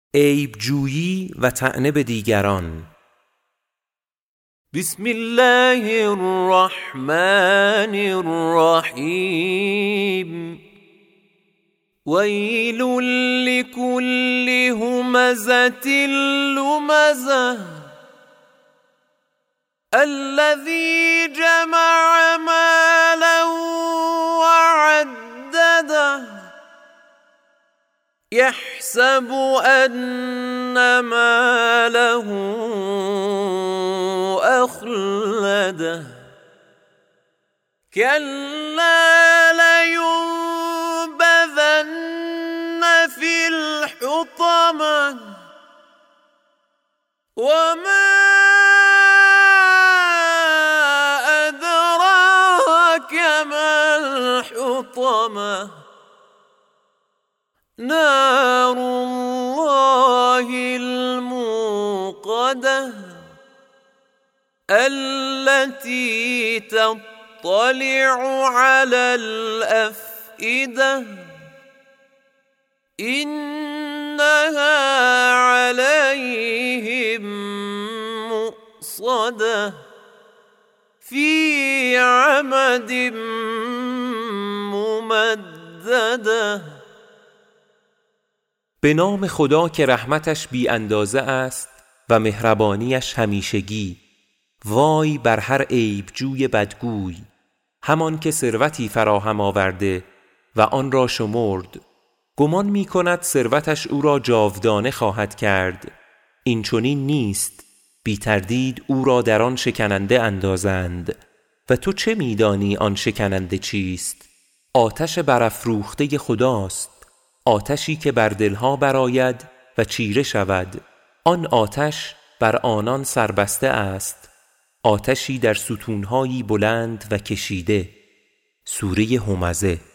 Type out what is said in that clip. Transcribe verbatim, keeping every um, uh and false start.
عیب جویی و طعنه به دیگران. بسم الله الرحمن الرحیم. ویل لکل همزة لمزة الذی جمع مالا وعدده يحسب أن ماله أخلده كلا لينبذن في الحطمة وما أدراك ما الحطمة نار الله الموقدة التي تطلع على الأفئدة إنها عليهم مؤصدة في عمد ممددة. به نام خدا که رحمتش بی اندازه است و مهربانیش همیشگی. وای بر هر عیب جوی بدگوی، همان که ثروتی فراهم آورده و آن را شمرد، گمان می کند ثروتش او را جاودانه خواهد کرد. این چنین نیست، بی تردید او را در آن شکننده اندازند. و تو چه می دانی آن شکننده چیست؟ آتش برافروخته خداست، آتشی که بر دلها برآید و چیره شود. آن آتش بر آنان سربسته است، آتشی در ستونهایی بلند و کشیده. سوره همزه.